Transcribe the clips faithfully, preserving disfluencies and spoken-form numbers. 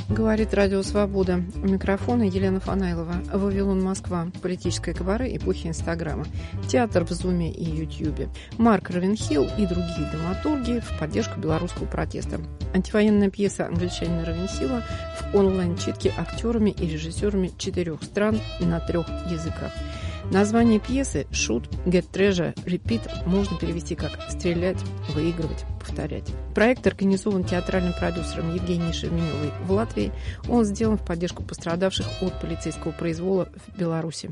Говорит Радио Свобода. У микрофона Елена Фанайлова. Вавилон, Москва. Политическое кабаре эпохи Инстаграма. Театр в Зуме и Ютьюбе. Марк Равенхилл и другие драматурги в поддержку белорусского протеста. Антивоенная пьеса англичанина Равенхилла в онлайн-читке актерами и режиссерами четырех стран на трех языках. Название пьесы «Shoot, Get Treasure, Repeat» можно перевести как «стрелять, выигрывать, повторять». Проект организован театральным продюсером Евгенией Шерменевой в Латвии. Он сделан в поддержку пострадавших от полицейского произвола в Беларуси.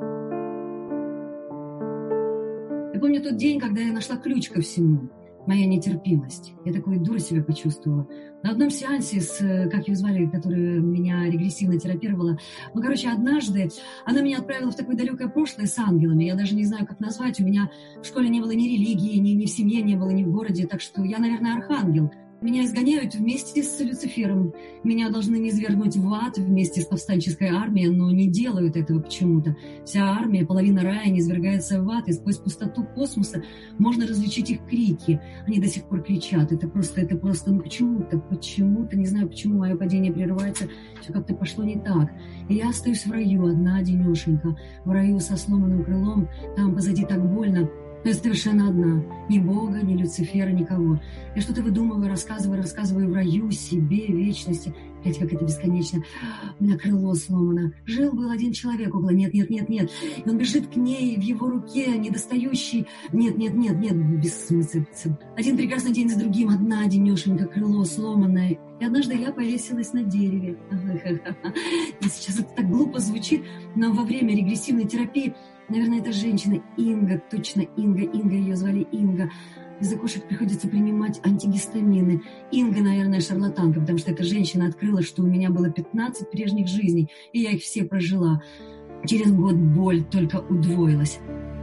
Я помню тот день, когда я нашла ключ ко всему. Моя нетерпимость. Я такой дурой себя почувствовала. На одном сеансе с, как ее звали, которая меня регрессивно терапировала, ну, короче, однажды она меня отправила в такое далекое прошлое с ангелами. Я даже не знаю, как назвать. У меня в школе не было ни религии, ни, ни в семье не было, ни в городе. Так что я, наверное, архангел. Меня изгоняют вместе с Люцифером. Меня должны низвергнуть в ад вместе с повстанческой армией, но не делают этого почему-то. Вся армия, половина рая низвергается в ад, и сквозь пустоту космоса можно различить их крики. Они до сих пор кричат. Это просто, это просто, ну почему-то, почему-то, не знаю, почему мое падение прерывается, все как-то пошло не так. И я остаюсь в раю, одна одинешенька, в раю со сломанным крылом, там позади так больно. Я совершенно одна. Ни Бога, ни Люцифера, никого. Я что-то выдумываю, рассказываю, рассказываю в раю, себе, вечности. Блядь, как это бесконечно. У меня крыло сломано. Жил-был один человек около. Нет, нет, нет, нет. И он бежит к ней, в его руке, недостающий. Нет, нет, нет, нет, бессмыслица. Один прекрасный день за другим, одна одинешенька, крыло сломанное. И однажды я повесилась на дереве. И сейчас это так глупо звучит, но во время регрессивной терапии, наверное, это женщина, Инга, точно Инга, Инга, ее звали Инга. Из-за кошек приходится принимать антигистамины. Инга, наверное, шарлатанка, потому что эта женщина открыла, что у меня было пятнадцать прежних жизней, и я их все прожила. Через год боль только удвоилась.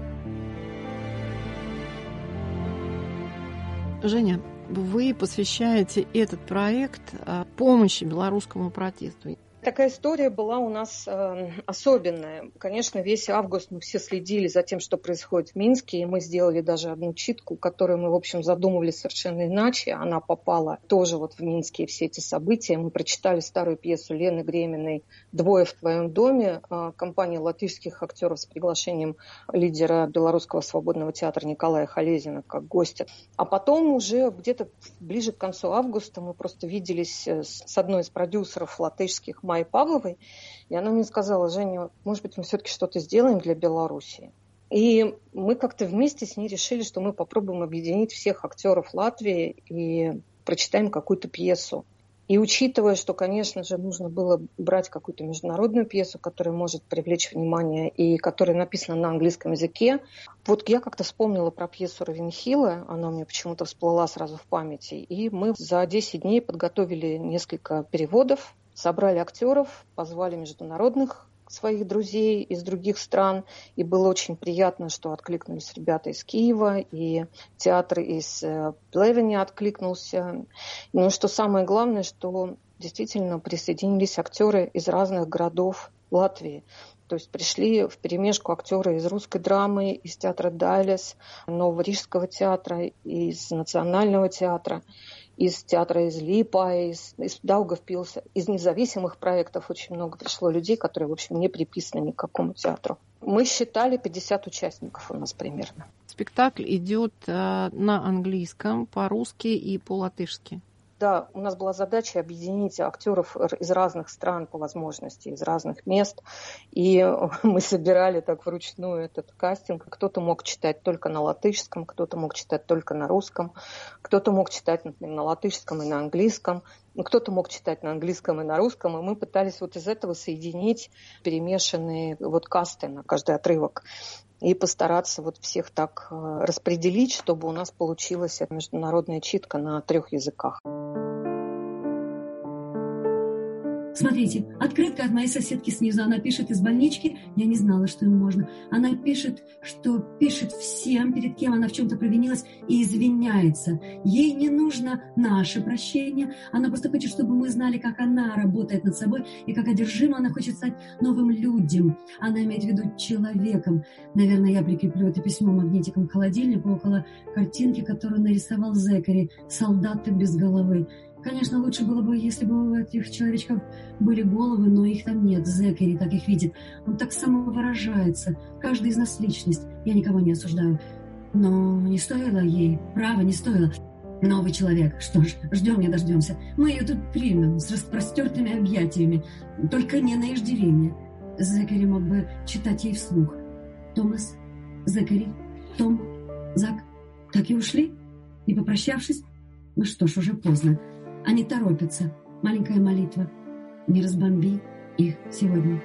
Женя, вы посвящаете этот проект помощи белорусскому протесту. Такая история была у нас э, особенная. Конечно, весь август мы все следили за тем, что происходит в Минске, и мы сделали даже одну читку, которую мы, в общем, задумывали совершенно иначе. Она попала тоже вот в Минске, все эти события. Мы прочитали старую пьесу Лены Греминой «Двое в твоем доме», э, компания латышских актеров с приглашением лидера Белорусского свободного театра Николая Халезина как гостя. А потом уже где-то ближе к концу августа мы просто виделись с одной из продюсеров латышских, Майей Павловой, и она мне сказала: Женя, может быть, мы все-таки что-то сделаем для Беларуси. И мы как-то вместе с ней решили, что мы попробуем объединить всех актеров Латвии и прочитаем какую-то пьесу. И учитывая, что, конечно же, нужно было брать какую-то международную пьесу, которая может привлечь внимание и которая написана на английском языке, вот я как-то вспомнила про пьесу Равенхилла, она мне почему-то всплыла сразу в памяти, и мы за десять дней подготовили несколько переводов, собрали актеров, позвали международных своих друзей из других стран. И было очень приятно, что откликнулись ребята из Киева, и театр из Плевеня откликнулся. Но что самое главное, что действительно присоединились актеры из разных городов Латвии. То есть пришли вперемешку актеры из русской драмы, из театра Дайлес, Нового Рижского театра, из Национального театра, из театра из Липа, из, из Даугавпилса, из независимых проектов очень много пришло людей, которые, в общем, не приписаны ни к какому театру. Мы считали пятьдесят участников у нас примерно. Спектакль идет э, на английском, по-русски и по-латышски. Да, у нас была задача объединить актеров из разных стран по возможности, из разных мест. И мы собирали так вручную этот кастинг. Кто-то мог читать только на латышском, кто-то мог читать только на русском, кто-то мог читать, например, на латышском и на английском, кто-то мог читать на английском и на русском. И мы пытались вот из этого соединить перемешанные вот касты на каждый отрывок. И постараться вот всех так распределить, чтобы у нас получилась эта международная читка на трех языках. Смотрите, открытка от моей соседки снизу. Она пишет из больнички. Я не знала, что им можно. Она пишет, что пишет всем, перед кем она в чем-то провинилась, и извиняется. Ей не нужно наше прощение. Она просто хочет, чтобы мы знали, как она работает над собой и как одержима она хочет стать новым людям. Она имеет в виду человеком. Наверное, я прикреплю это письмо магнитиком к холодильнику около картинки, которую нарисовал Зекари «Солдаты без головы». Конечно, лучше было бы, если бы у этих человечков были головы, но их там нет. Зекари так их видит. Он так самовыражается. Каждый из нас личность. Я никого не осуждаю. Но не стоило ей. Право, не стоило. Новый человек. Что ж, ждем не дождемся. Мы ее тут примем с распростертыми объятиями. Только не на иждивение. Зекари мог бы читать ей вслух. Томас, Зекари, Том, Зак. Так и ушли? Не попрощавшись? Ну что ж, уже поздно. Они торопятся. Маленькая молитва. Не разбомби их сегодня.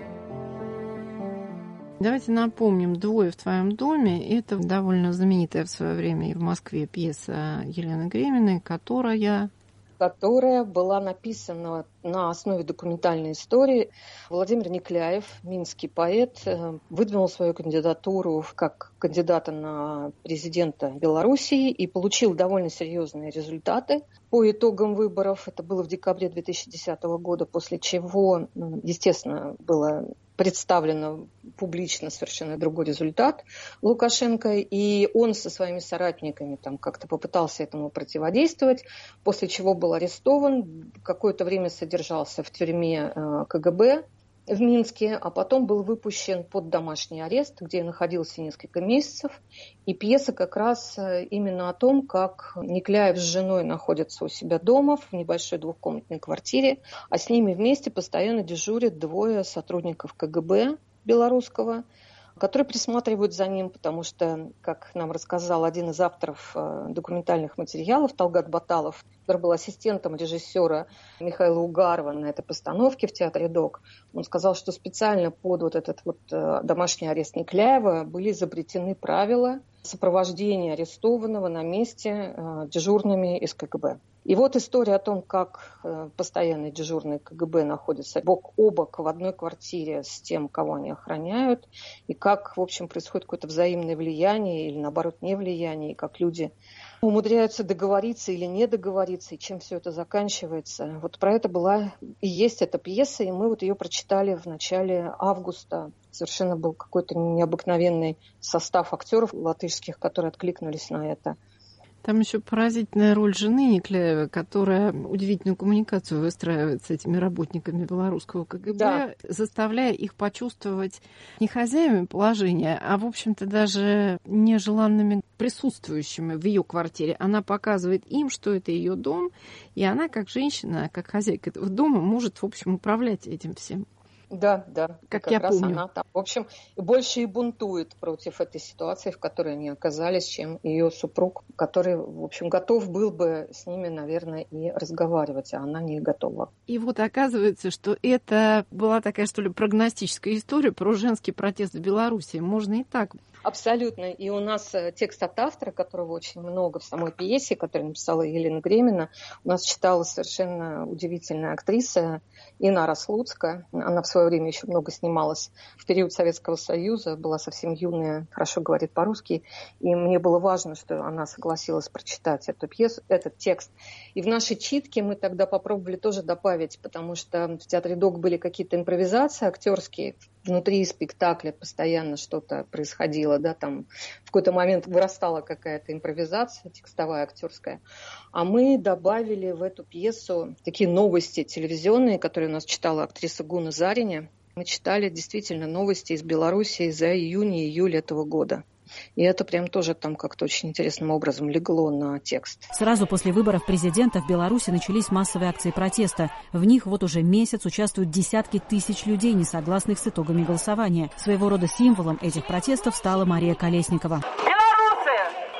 Давайте напомним «Двое в твоем доме». Это довольно знаменитая в свое время и в Москве пьеса Елены Греминой, которая... которая была написана на основе документальной истории. Владимир Некляев, минский поэт, выдвинул свою кандидатуру как кандидата на президента Белоруссии и получил довольно серьезные результаты по итогам выборов. Это было в декабре две тысячи десятого года, после чего, естественно, было представлено публично совершенно другой результат Лукашенко, и он со своими соратниками там как-то попытался этому противодействовать, после чего был арестован, какое-то время содержался в тюрьме ка гэ бэ в Минске, а потом был выпущен под домашний арест, где находился несколько месяцев. И пьеса как раз именно о том, как Некляев с женой находятся у себя дома в небольшой двухкомнатной квартире, а с ними вместе постоянно дежурят двое сотрудников ка гэ бэ белорусского, которые присматривают за ним, потому что, как нам рассказал один из авторов документальных материалов, Талгат Баталов, который был ассистентом режиссера Михаила Угарова на этой постановке в театре ДОК, он сказал, что специально под вот этот вот домашний арест Некляева были изобретены правила сопровождения арестованного на месте дежурными из ка гэ бэ. И вот история о том, как постоянные дежурные ка гэ бэ находятся бок о бок в одной квартире с тем, кого они охраняют, и как, в общем, происходит какое-то взаимное влияние или, наоборот, не влияние, и как люди умудряются договориться или не договориться, и чем все это заканчивается. Вот про это была и есть эта пьеса, и мы вот ее прочитали в начале августа. Совершенно был какой-то необыкновенный состав актеров латышских, которые откликнулись на это. Там еще поразительная роль жены Некляева, которая удивительную коммуникацию выстраивает с этими работниками белорусского ка гэ бэ, да, заставляя их почувствовать не хозяевами положения, а, в общем-то, даже нежеланными присутствующими в ее квартире. Она показывает им, что это ее дом, и она, как женщина, как хозяйка этого дома, может, в общем, управлять этим всем. Да, да, как, как я раз помню. Она там, в общем, больше и бунтует против этой ситуации, в которой они оказались, чем ее супруг, который, в общем, готов был бы с ними, наверное, и разговаривать, а она не готова. И вот оказывается, что это была такая, что ли, прогностическая история про женский протест в Беларуси. Можно и так. Абсолютно. И у нас текст от автора, которого очень много в самой пьесе, которую написала Елена Гремина, у нас читала совершенно удивительная актриса Инара Слуцкая. Она в свое время еще много снималась в период Советского Союза, была совсем юная, хорошо говорит по-русски. И мне было важно, что она согласилась прочитать эту пьесу, этот текст. И в нашей читке мы тогда попробовали тоже добавить, потому что в театре ДОК были какие-то импровизации актерские. Внутри спектакля постоянно что-то происходило, да, там в какой-то момент вырастала какая-то импровизация текстовая, актерская. А мы добавили в эту пьесу такие новости телевизионные, которые у нас читала актриса Гуна Зариня. Мы читали действительно новости из Беларуси за июнь и июль этого года. И это прям тоже там как-то очень интересным образом легло на текст. Сразу после выборов президента в Беларуси начались массовые акции протеста. В них вот уже месяц участвуют десятки тысяч людей, не согласных с итогами голосования. Своего рода символом этих протестов стала Мария Колесникова. Белорусы,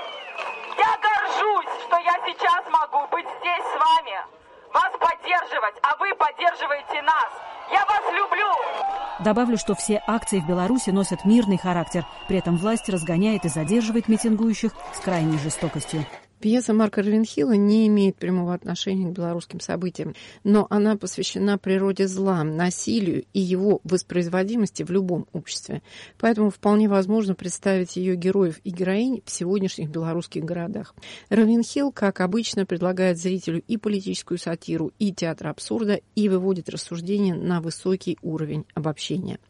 я горжусь, что я сейчас могу быть здесь с вами, вас поддерживать, а вы поддерживаете нас. Я вас люблю! Добавлю, что все акции в Беларуси носят мирный характер. При этом власть разгоняет и задерживает митингующих с крайней жестокостью. Пьеса Марка Равенхилла не имеет прямого отношения к белорусским событиям, но она посвящена природе зла, насилию и его воспроизводимости в любом обществе. Поэтому вполне возможно представить ее героев и героинь в сегодняшних белорусских городах. Равенхилл, как обычно, предлагает зрителю и политическую сатиру, и театр абсурда, и выводит рассуждения на высокий уровень обобщения.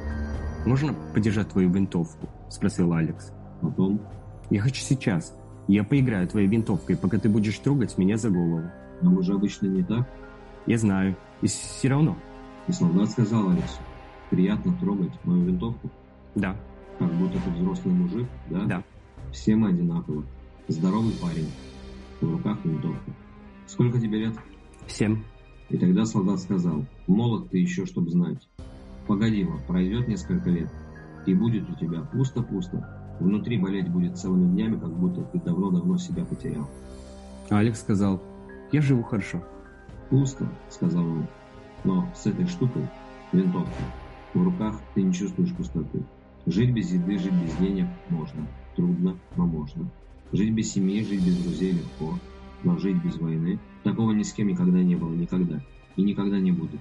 «Можно подержать твою винтовку?» – спросил Алекс. Потом... «Я хочу сейчас. Я поиграю твоей винтовкой, пока ты будешь трогать меня за голову. Но мы же обычно не так. Я знаю. И все равно. И солдат сказал Алексу: приятно трогать мою винтовку? Да. Как будто ты взрослый мужик, да? Да. Все мы одинаковы. Здоровый парень. В руках винтовка. Сколько тебе лет? Семь. И тогда солдат сказал: молод ты еще, чтоб знать. Погоди, вот, пройдет несколько лет, и будет у тебя пусто-пусто. Внутри болеть будет целыми днями, как будто ты давно-давно себя потерял. Алекс сказал: я живу хорошо. Пусто, сказал он. Но с этой штукой, винтовкой, в руках ты не чувствуешь пустоты. Жить без еды, жить без денег можно. Трудно, но можно. Жить без семьи, жить без друзей легко. Но жить без войны, такого ни с кем никогда не было, никогда. И никогда не будет.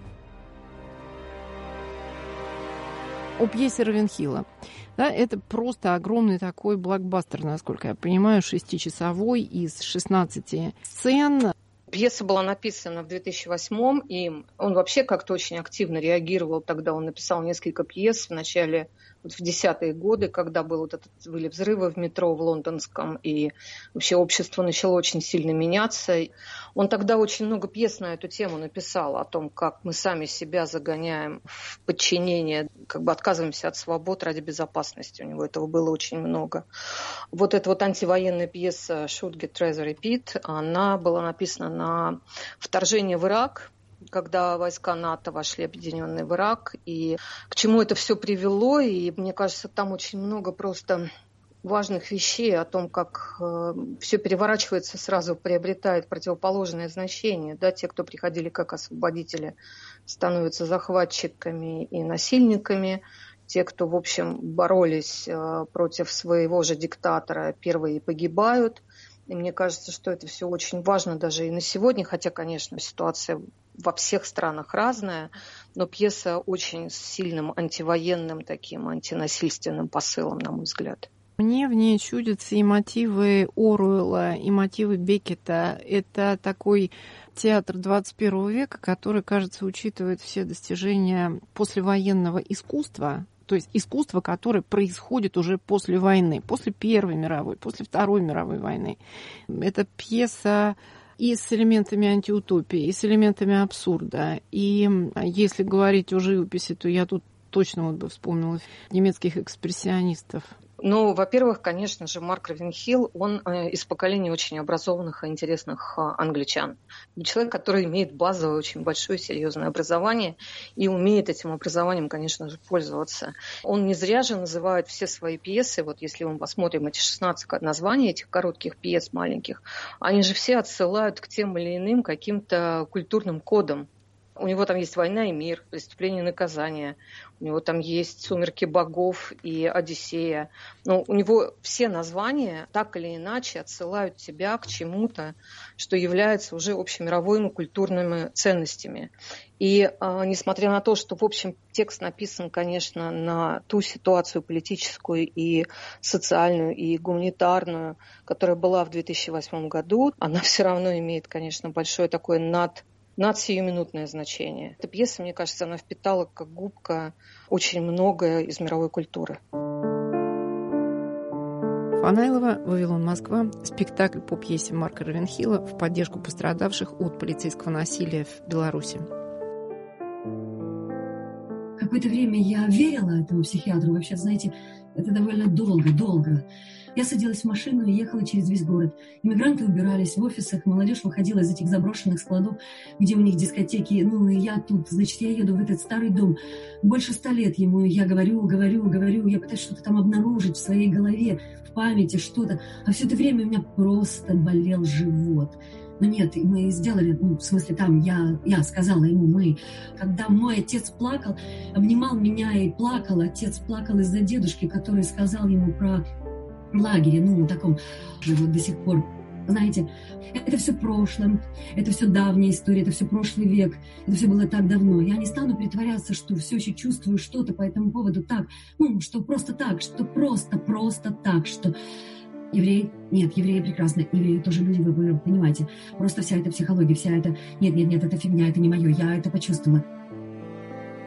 О пьесе Равенхилла. Да, это просто огромный такой блокбастер, насколько я понимаю, шестичасовой из шестнадцати сцен. Пьеса была написана в две тысячи восьмом им. Он вообще как-то очень активно реагировал тогда. Он написал несколько пьес в начале, вот в десятые годы, когда был вот этот, были взрывы в метро в лондонском, и вообще общество начало очень сильно меняться. Он тогда очень много пьес на эту тему написал, о том, как мы сами себя загоняем в подчинение, как бы отказываемся от свобод ради безопасности. У него этого было очень много. Вот эта вот антивоенная пьеса «Should get rather repeat», она была написана на вторжение в Ирак, когда войска НАТО вошли объединенные в Ирак, и к чему это все привело. И мне кажется, там очень много просто важных вещей о том, как э, все переворачивается, сразу приобретает противоположное значение. Да? Те, кто приходили как освободители, становятся захватчиками и насильниками. Те, кто, в общем, боролись э, против своего же диктатора, первые погибают. И мне кажется, что это все очень важно даже и на сегодня, хотя, конечно, ситуация во всех странах разная, но пьеса очень с сильным антивоенным таким, антинасильственным посылом, на мой взгляд. Мне в ней чудятся и мотивы Оруэлла, и мотивы Беккета. Это такой театр двадцать первого века, который, кажется, учитывает все достижения послевоенного искусства, то есть искусство, которое происходит уже после войны, после Первой мировой, после Второй мировой войны. Это пьеса и с элементами антиутопии, и с элементами абсурда. И если говорить о живописи, то я тут точно вот бы вспомнила немецких экспрессионистов. Ну, во-первых, конечно же, Марк Равенхилл, он из поколения очень образованных и интересных англичан. Человек, который имеет базовое, очень большое, серьезное образование и умеет этим образованием, конечно же, пользоваться. Он не зря же называет все свои пьесы, вот если мы посмотрим эти шестнадцать названий этих коротких пьес маленьких, они же все отсылают к тем или иным каким-то культурным кодам. У него там есть «Война и мир», «Преступление и наказание», у него там есть «Сумерки богов» и «Одиссея». Но у него все названия так или иначе отсылают тебя к чему-то, что является уже общемировыми культурными ценностями. И э, несмотря на то, что, в общем, текст написан, конечно, на ту ситуацию политическую и социальную, и гуманитарную, которая была в две тысячи восьмом году, она все равно имеет, конечно, большое такое над надсиюминутное значение. Эта пьеса, мне кажется, она впитала как губка очень многое из мировой культуры. Фанайлова, «Вавилон, Москва», спектакль по пьесе Марка Равенхилла в поддержку пострадавших от полицейского насилия в Беларуси. Какое-то время я верила этому психиатру. Вообще, знаете, это довольно долго-долго. Я садилась в машину и ехала через весь город. Иммигранты убирались в офисах, молодежь выходила из этих заброшенных складов, где у них дискотеки. Ну, и я тут, значит, я еду в этот старый дом. Больше ста лет ему. Я говорю, говорю, говорю. Я пытаюсь что-то там обнаружить в своей голове, в памяти, что-то. А все это время у меня просто болел живот. Но нет, мы сделали, ну, в смысле, там, я, я сказала ему, мы, когда мой отец плакал, обнимал меня и плакал, отец плакал из-за дедушки, который сказал ему про лагерь, ну, таком, вот до сих пор, знаете, это все прошлое, это все давняя история, это все прошлый век, это все было так давно. Я не стану притворяться, что все еще чувствую что-то по этому поводу так, ну, что просто так, что просто, просто так, что... Евреи? Нет, евреи прекрасно. Евреи тоже люди, вы, вы понимаете. Просто вся эта психология, вся эта... Нет, нет, нет, это фигня, это не мое. Я это почувствовала.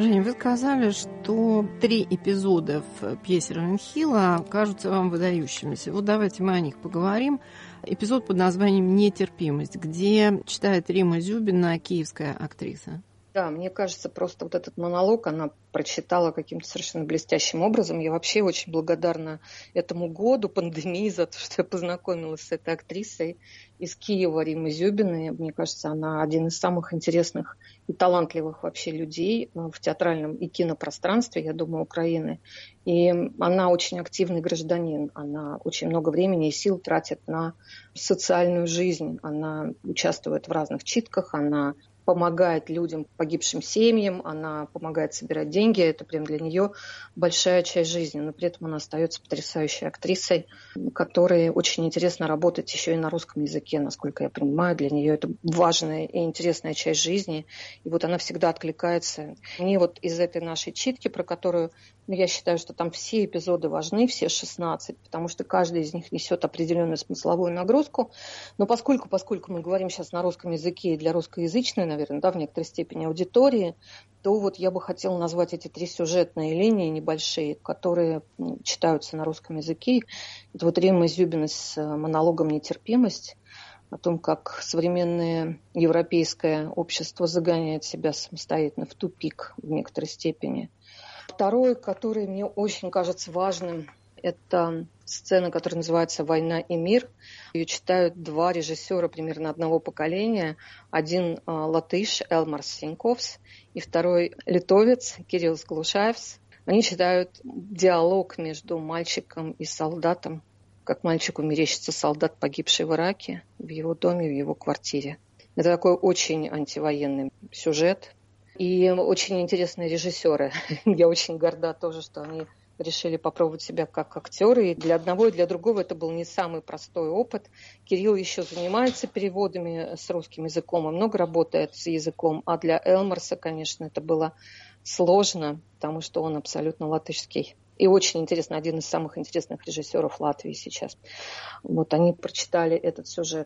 Женя, вы сказали, что три эпизода в пьесе Равенхилла кажутся вам выдающимися. Вот давайте мы о них поговорим. Эпизод под названием «Нетерпимость», где читает Римма Зюбина, киевская актриса. Да, мне кажется, просто вот этот монолог она прочитала каким-то совершенно блестящим образом. Я вообще очень благодарна этому году, пандемии, за то, что я познакомилась с этой актрисой из Киева, Риммой Зюбиной. Мне кажется, она один из самых интересных и талантливых вообще людей в театральном и кинопространстве, я думаю, Украины. И она очень активный гражданин. Она очень много времени и сил тратит на социальную жизнь. Она участвует в разных читках, она помогает людям, погибшим семьям, она помогает собирать деньги. Это прям для нее большая часть жизни. Но при этом она остается потрясающей актрисой, которой очень интересно работать еще и на русском языке, насколько я понимаю. Для нее это важная и интересная часть жизни. И вот она всегда откликается. Мне вот из этой нашей читки, про которую, ну, я считаю, что там все эпизоды важны, все шестнадцать, потому что каждый из них несет определенную смысловую нагрузку. Но поскольку, поскольку мы говорим сейчас на русском языке и для русскоязычной, наверное, да, в некоторой степени аудитории, то вот я бы хотела назвать эти три сюжетные линии небольшие, которые ну, читаются на русском языке. Это вот Римма Зюбина с монологом «Нетерпимость», о том, как современное европейское общество загоняет себя самостоятельно в тупик в некоторой степени. Второй, который мне очень кажется важным, это сцена, которая называется «Война и мир». Ее читают два режиссера примерно одного поколения. Один э, латыш Элмарс Синьковс и второй литовец Кирилл Глушаевс. Они читают диалог между мальчиком и солдатом, как мальчику мерещится солдат, погибший в Ираке, в его доме, в его квартире. Это такой очень антивоенный сюжет. И очень интересные режиссеры. Я очень горда тоже, что они решили попробовать себя как актеры. И для одного и для другого это был не самый простой опыт. Кирилл еще занимается переводами с русским языком и много работает с языком. А для Элмарса, конечно, это было сложно, потому что он абсолютно латышский. И очень интересно, один из самых интересных режиссеров Латвии сейчас. Вот они прочитали этот сюжет.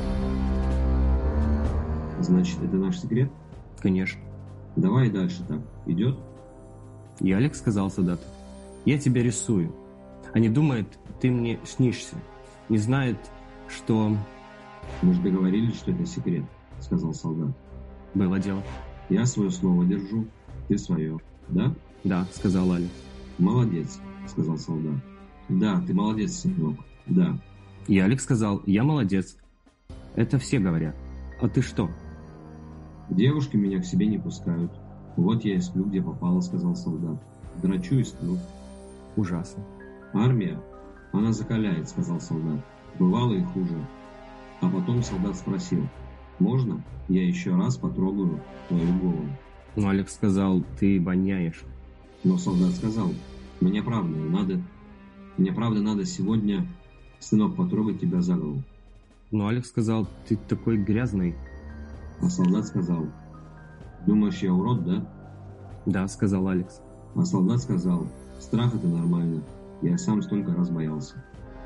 Значит, это наш секрет? Конечно. Давай дальше так. Идет? И Алекс сказал солдату: я тебя рисую. Они думают, ты мне снишься. Не знают, что... Мы же договорились, что это секрет, сказал солдат. Было дело. Я свое слово держу, ты свое, да? Да, сказал Алекс. Молодец, сказал солдат. Да, ты молодец, сынок, да. И Алекс сказал: я молодец. Это все говорят. А ты что? Девушки меня к себе не пускают. Вот я и сплю, где попало, сказал солдат. Драчу и сплю. Ужасно. Армия, она закаляет, сказал солдат. Бывало и хуже. А потом солдат спросил: можно я еще раз потрогаю твою голову? Но Алекс сказал: ты воняешь. Но солдат сказал: мне правда надо, мне правда надо сегодня, сынок, потрогать тебя за голову. Но Алекс сказал: ты такой грязный. А солдат сказал: думаешь, я урод, да? Да, сказал Алекс. А солдат сказал: страх это нормально, я сам столько раз боялся.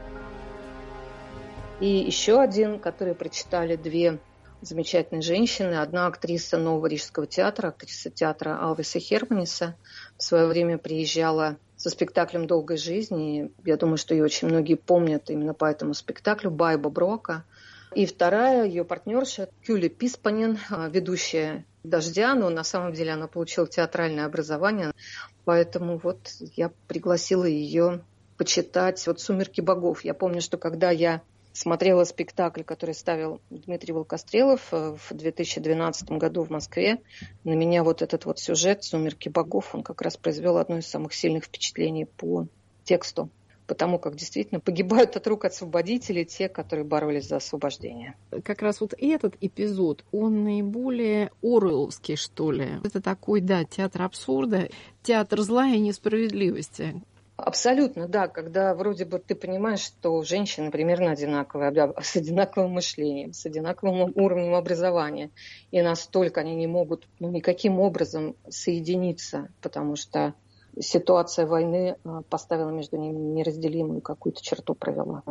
И еще один, который прочитали две замечательные женщины. Одна актриса Нового Рижского театра, актриса театра Алвиса Херманиса. В свое время приезжала со спектаклем «Долгой жизни». Я думаю, что ее очень многие помнят именно по этому спектаклю, Байба Брока. И вторая, ее партнерша Кюли Писпанин, ведущая «Дождя», но на самом деле она получила театральное образование. Поэтому вот я пригласила ее почитать вот «Сумерки богов». Я помню, что когда я смотрела спектакль, который ставил Дмитрий Волкострелов в две тысячи двенадцатом году в Москве, на меня вот этот вот сюжет «Сумерки богов», он как раз произвел одно из самых сильных впечатлений по тексту, потому как действительно погибают от рук освободителей те, которые боролись за освобождение. Как раз вот этот эпизод, он наиболее оруэлловский, что ли. Это такой, да, театр абсурда, театр зла и несправедливости. Абсолютно, да, когда вроде бы ты понимаешь, что женщины примерно одинаковые, с одинаковым мышлением, с одинаковым уровнем образования, и настолько они не могут ну, никаким образом соединиться, потому что ситуация войны поставила между ними неразделимую какую-то черту, провела.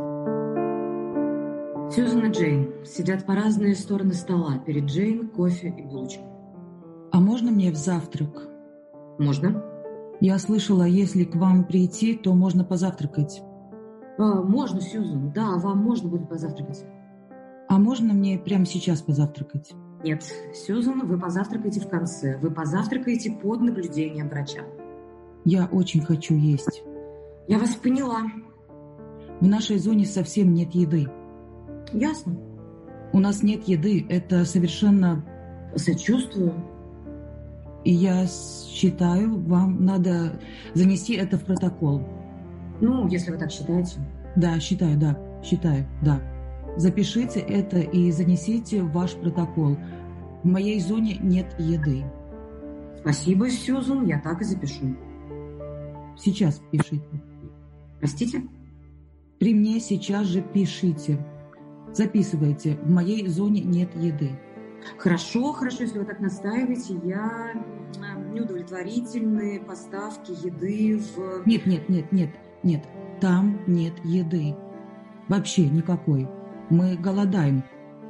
Сьюзан и Джейн сидят по разные стороны стола. Перед Джейн кофе и булочки. А можно мне в завтрак Можно. Я слышала, если к вам прийти, то можно позавтракать. А, можно, Сьюзан. Да, вам можно будет позавтракать. А можно мне прямо сейчас позавтракать? Нет, Сьюзан, вы позавтракаете в конце. Вы позавтракаете под наблюдением врача. Я очень хочу есть. Я вас поняла. В нашей зоне совсем нет еды. Ясно. У нас нет еды, это совершенно... Сочувствую. И я считаю, вам надо занести это в протокол. Ну, если вы так считаете. Да, считаю, да, считаю, да. Запишите это и занесите в ваш протокол. В моей зоне нет еды. Спасибо, Сьюзан, я так и запишу. Сейчас пишите. Простите? При мне сейчас же пишите. Записывайте. В моей зоне нет еды. Хорошо, хорошо, если вы так настаиваете. Я неудовлетворительные поставки еды в... Нет, нет, нет, нет, нет. Там нет еды. Вообще никакой. Мы голодаем.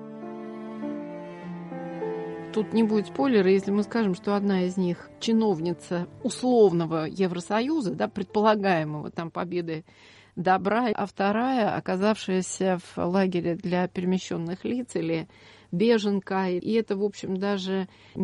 Тут не будет спойлера, если мы скажем, что одна из них чиновница условного Евросоюза, да, предполагаемого там победы добра, а вторая, оказавшаяся в лагере для перемещенных лиц или беженка. И это, в общем, даже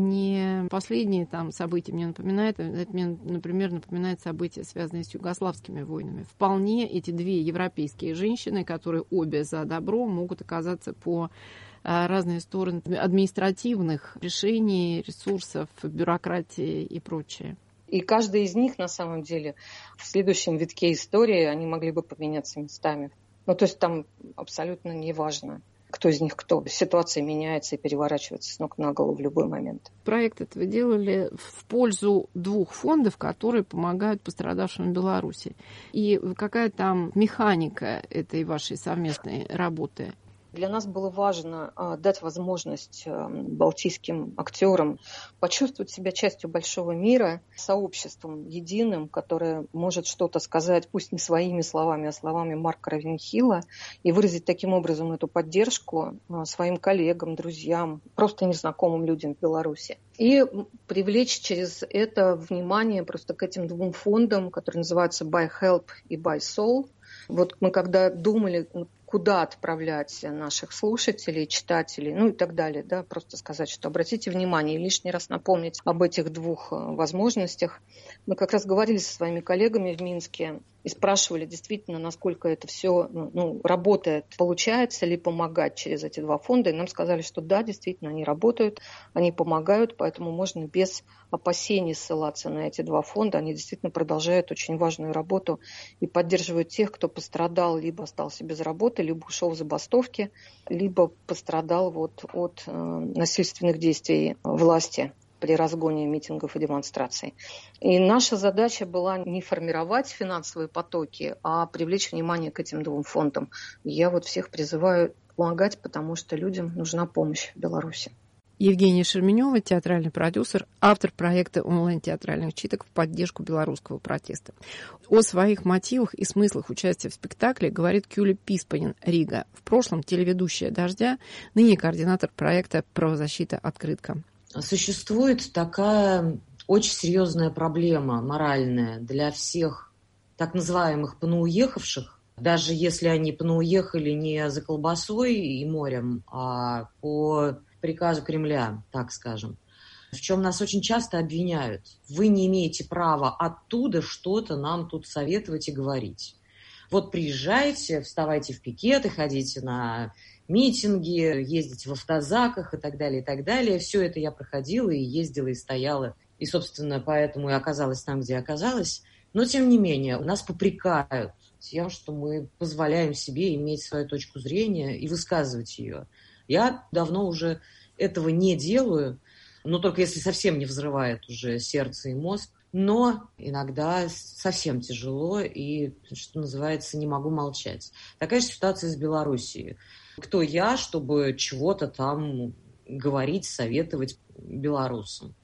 не последние там события мне напоминает. Это мне, например, напоминает события, связанные с югославскими войнами. Вполне эти две европейские женщины, которые обе за добро, могут оказаться по разные стороны административных решений, ресурсов, бюрократии и прочее. И каждый из них, на самом деле, в следующем витке истории они могли бы поменяться местами. Ну, то есть там абсолютно не важно, кто из них кто. Ситуация меняется и переворачивается с ног на голову в любой момент. Проект этого делали в пользу двух фондов, которые помогают пострадавшим в Беларуси. И какая там механика этой вашей совместной работы? Для нас было важно а, дать возможность а, балтийским актерам почувствовать себя частью большого мира, сообществом единым, которое может что-то сказать, пусть не своими словами, а словами Марка Равенхилла, и выразить таким образом эту поддержку а, своим коллегам, друзьям, просто незнакомым людям в Беларуси. И привлечь через это внимание просто к этим двум фондам, которые называются Buy Help и Buy Soul. Вот мы когда думали, куда отправлять наших слушателей, читателей, ну и так далее, да, просто сказать, что обратите внимание и лишний раз напомнить об этих двух возможностях. Мы как раз говорили со своими коллегами в Минске и спрашивали действительно, насколько это все ну, работает, получается ли помогать через эти два фонда. И нам сказали, что да, действительно, они работают, они помогают, поэтому можно без опасений ссылаться на эти два фонда. Они действительно продолжают очень важную работу и поддерживают тех, кто пострадал, либо остался без работы, либо ушел в забастовки, либо пострадал вот от э, насильственных действий власти при разгоне митингов и демонстраций. И наша задача была не формировать финансовые потоки, а привлечь внимание к этим двум фондам. Я вот всех призываю помогать, потому что людям нужна помощь в Беларуси. Евгения Шерменева, театральный продюсер, автор проекта онлайн-театральных читок в поддержку белорусского протеста. О своих мотивах и смыслах участия в спектакле говорит Кюля Писпанин, Рига. В прошлом телеведущая «Дождя», ныне координатор проекта «Правозащита. Открытка». Существует такая очень серьезная проблема моральная для всех так называемых понауехавших, даже если они понауехали не за колбасой и морем, а по приказу Кремля, так скажем, в чем нас очень часто обвиняют. Вы не имеете права оттуда что-то нам тут советовать и говорить. Вот приезжайте, вставайте в пикеты, ходите на митинги, ездите в автозаках и так далее, и так далее. Все это я проходила и ездила, и стояла. И, собственно, поэтому и оказалась там, где оказалась. Но, тем не менее, нас попрекают тем, что мы позволяем себе иметь свою точку зрения и высказывать ее. Я давно уже этого не делаю, но только если совсем не взрывает уже сердце и мозг. Но иногда совсем тяжело и, что называется, не могу молчать. Такая же ситуация с Белоруссией. Кто я, чтобы чего-то там говорить, советовать белорусам?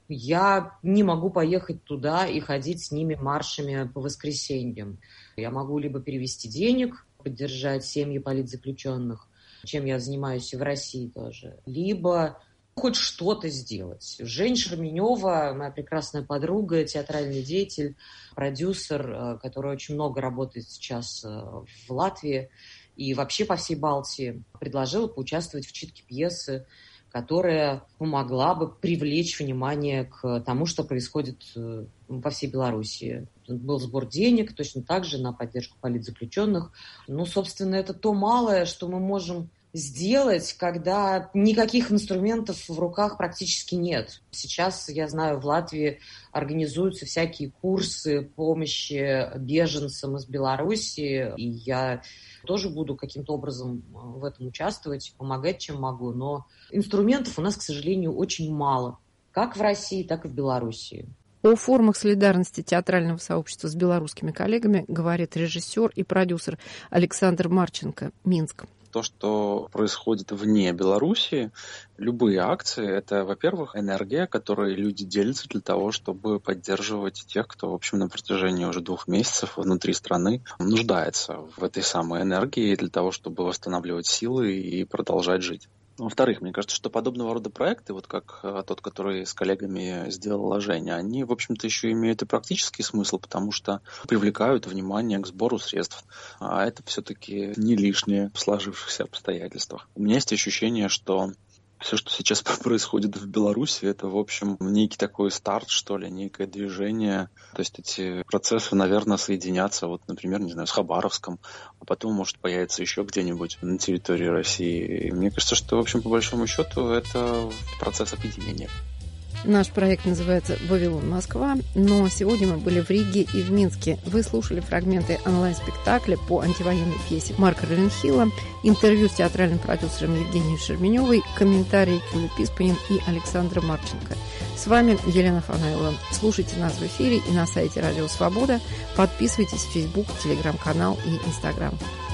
Я не могу поехать туда и ходить с ними маршами по воскресеньям. Я могу либо перевести денег, поддержать семьи политзаключенных, чем я занимаюсь и в России тоже, либо хоть что-то сделать. Жень Шерменева, моя прекрасная подруга, театральный деятель, продюсер, который очень много работает сейчас в Латвии и вообще по всей Балтии, предложила поучаствовать в читке пьесы, которая помогла бы привлечь внимание к тому, что происходит по всей Белоруссии. Был сбор денег точно так же на поддержку политзаключенных. Ну, собственно, это то малое, что мы можем сделать, когда никаких инструментов в руках практически нет. Сейчас, я знаю, в Латвии организуются всякие курсы помощи беженцам из Беларуси, и я тоже буду каким-то образом в этом участвовать, помогать, чем могу. Но инструментов у нас, к сожалению, очень мало. Как в России, так и в Белоруссии. О формах солидарности театрального сообщества с белорусскими коллегами говорит режиссер и продюсер Александр Марченко, Минск. То, что происходит вне Белоруссии, любые акции, это, во-первых, энергия, которой люди делятся для того, чтобы поддерживать тех, кто, в общем, на протяжении уже двух месяцев внутри страны нуждается в этой самой энергии для того, чтобы восстанавливать силы и продолжать жить. Во-вторых, мне кажется, что подобного рода проекты, вот как тот, который с коллегами сделала Женя, они, в общем-то, еще имеют и практический смысл, потому что привлекают внимание к сбору средств. А это все-таки не лишнее в сложившихся обстоятельствах. У меня есть ощущение, что все, что сейчас происходит в Беларуси, это, в общем, некий такой старт, что ли, некое движение. То есть эти процессы, наверное, соединятся, вот, например, не знаю, с Хабаровском, а потом может появиться еще где-нибудь на территории России. И мне кажется, что, в общем, по большому счету, это процесс объединения. Наш проект называется «Вавилон, Москва», но сегодня мы были в Риге и в Минске. Вы слушали фрагменты онлайн-спектакля по антивоенной пьесе Марка Равенхилла, интервью с театральным продюсером Евгенией Шерменевой, комментарии Юлии Писпанин и Александра Марченко. С вами Елена Фанаилова. Слушайте нас в эфире и на сайте Радио Свобода. Подписывайтесь в Facebook, Телеграм-канал и Инстаграм.